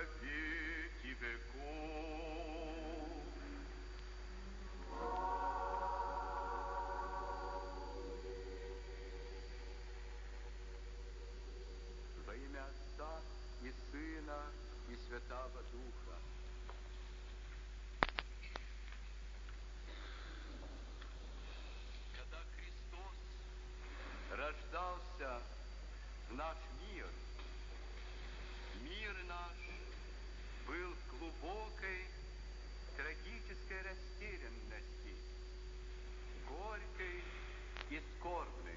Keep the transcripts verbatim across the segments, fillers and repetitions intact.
во веки веков. Во имя Отца и Сына и Святаго Духа. Когда Христос рождался в наш мир, мир наш был в глубокой трагической растерянности, горькой и скорбной.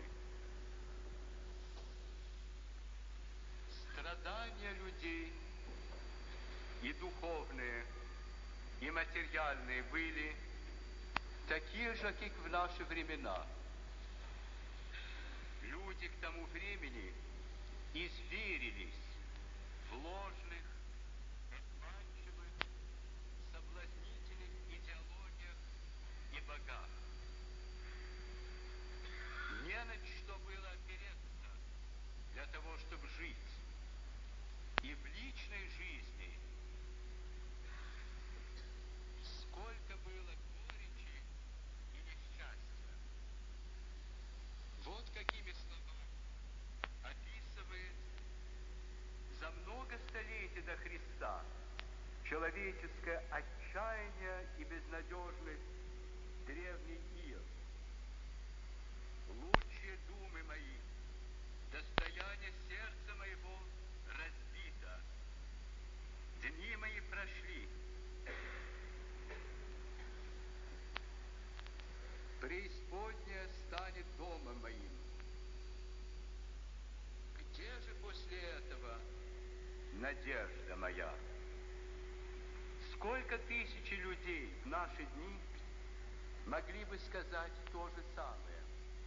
Страдания людей и духовные, и материальные были такие же, как в наши времена. Люди к тому времени изверились в ложных, обманчивых, соблазнительных идеологиях и богах. Не на что было опереться для того, чтобы жить. И в личной жизни сколько было горечи и несчастья. Вот какими словами описывает за много столетий до Христа человеческое отчаяние и безнадежность древний Иов. Лучшие думы мои, достояние сердца моего разбито. Дни мои прошли. Преисподняя станет домом моим. Где же после этого надежда моя? Сколько тысячи людей в наши дни могли бы сказать то же самое?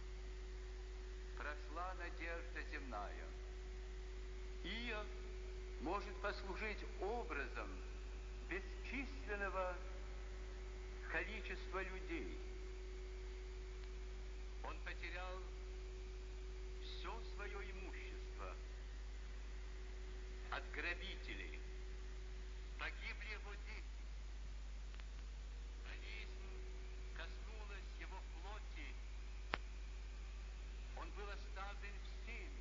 Прошла надежда земная. Иов может послужить образом бесчисленного количества людей. Он потерял все свое имущество от грабителей. Погибли его дети. Болезнь коснулась его плоти. Он был оставлен всеми.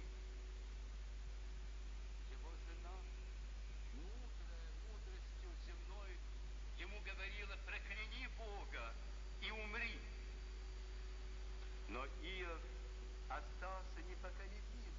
Его жена, мудрая мудростью земной, ему говорила: прокляни Бога и умри. Но Иов остался непоколебим.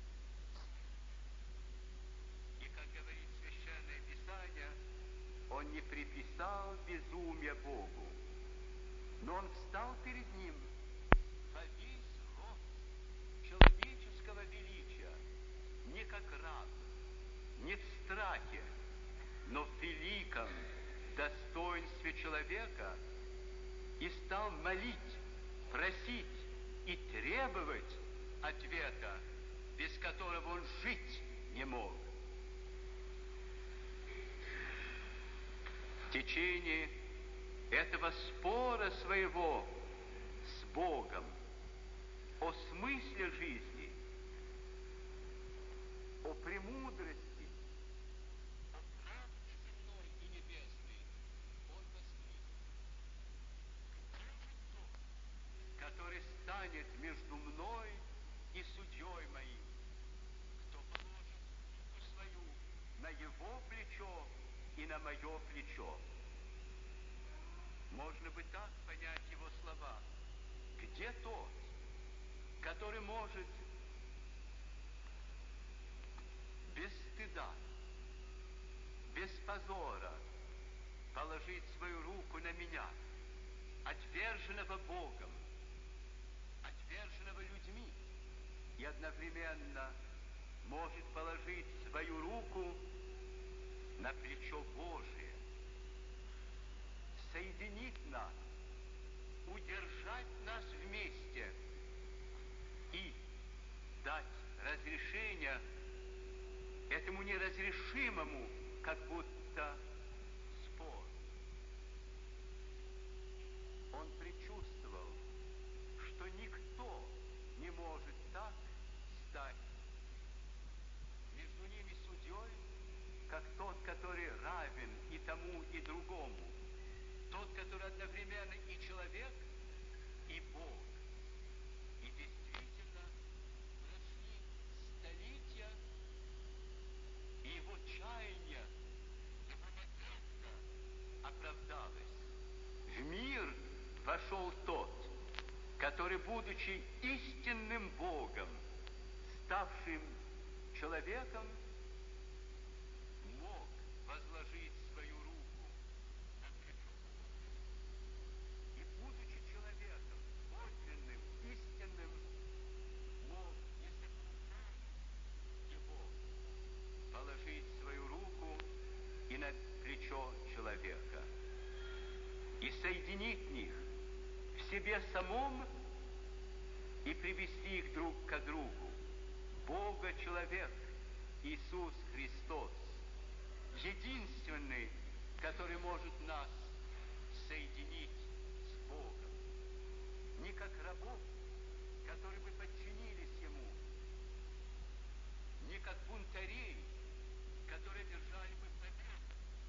И, как говорит Священное Писание, он не приписал безумие Богу, но он встал перед ним во весь рост человеческого величия, не как раб, не в страхе, но в великом достоинстве человека, и стал молить, просить и требовать ответа, без которого он жить не мог. В течение этого спора своего с Богом о смысле жизни, о премудрости, о правде земной и небесной, он воскликнул: кто же тот, который станет между мной и судьей моим, кто положит руку свою на его плечо и на мое плечо? Можно бы так понять его слова: где тот, который может без стыда, без позора положить свою руку на меня, отверженного Богом, отверженного людьми, и одновременно может положить свою руку на плечо Божие, соединить нас, удержать нас вместе и дать разрешение этому неразрешимому, как будто, спору. Он предчувствовал, что никто не может так стать между ними судьей, как тот, который одновременно и человек, и Бог. И действительно, прошли столетия, и его чаяние, его надежда оправдалась. В мир вошел тот, который, будучи истинным Богом, ставшим человеком, мог возложить свою руку на плечо Бога. И, будучи человеком, подлинным, истинным, мог, не сокрушая его, положить свою руку и на плечо человека, и соединить их в себе самом и привести их друг к другу. Бога-человек Иисус Христос, единственный, который может нас соединить с Богом. Не как рабов, которые бы подчинились Ему, не как бунтарей, которые держали бы победу,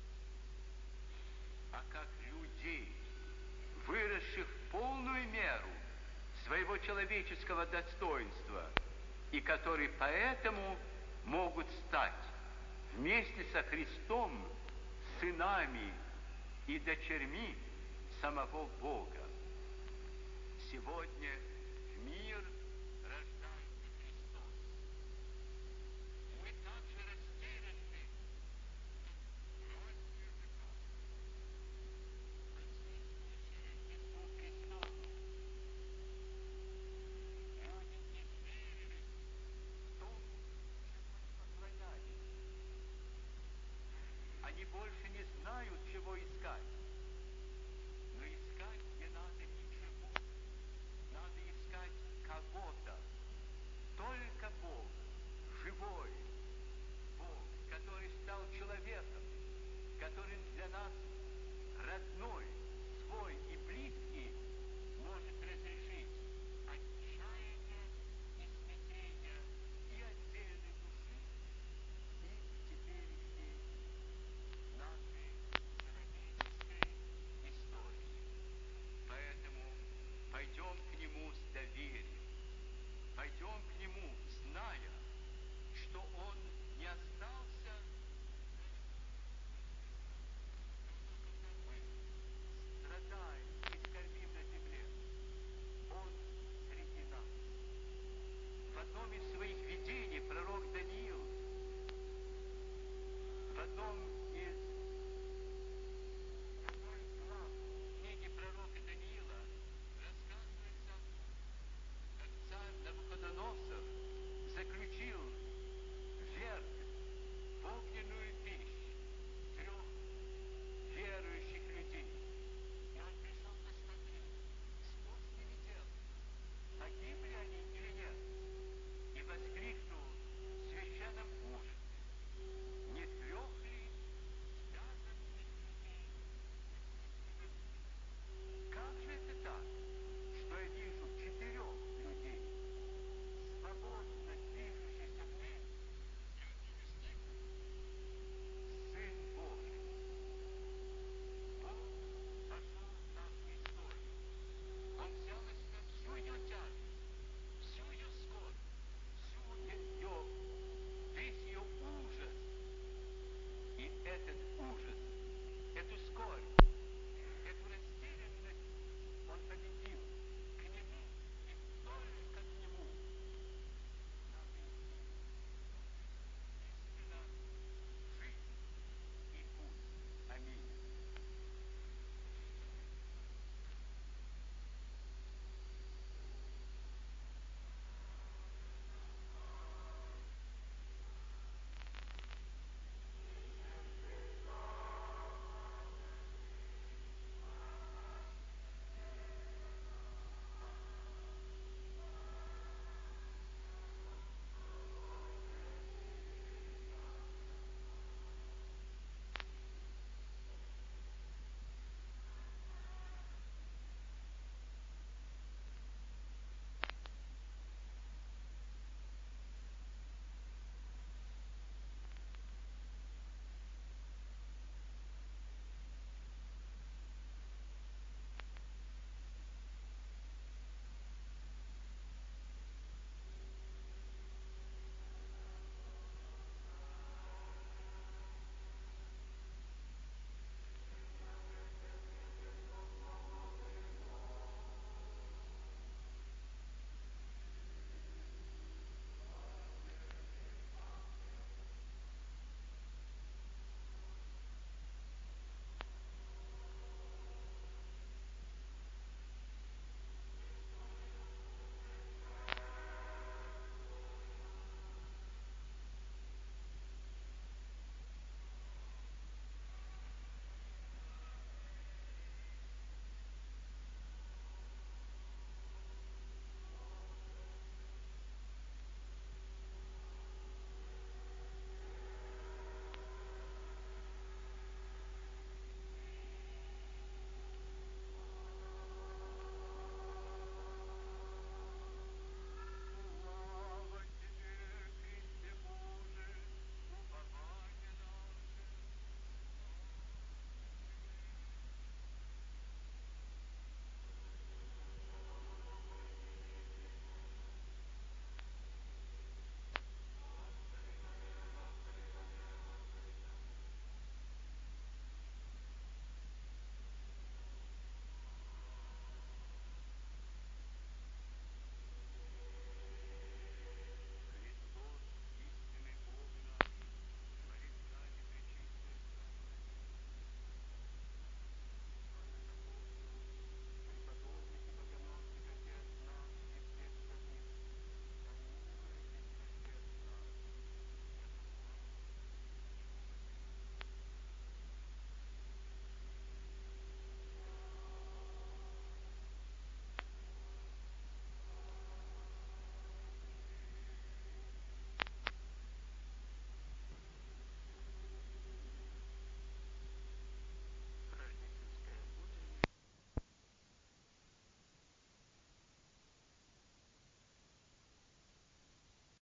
а как людей, выросших в полную меру своего человеческого достоинства, и которые поэтому могут стать вместе со Христом сынами и дочерьми самого Бога. Сегодня в мир рождается Христос. Мы также растеряны в росте языков. Иисус Христос. Люди не верили в том, чему они поклонялись. Они больше не знают, чего искать.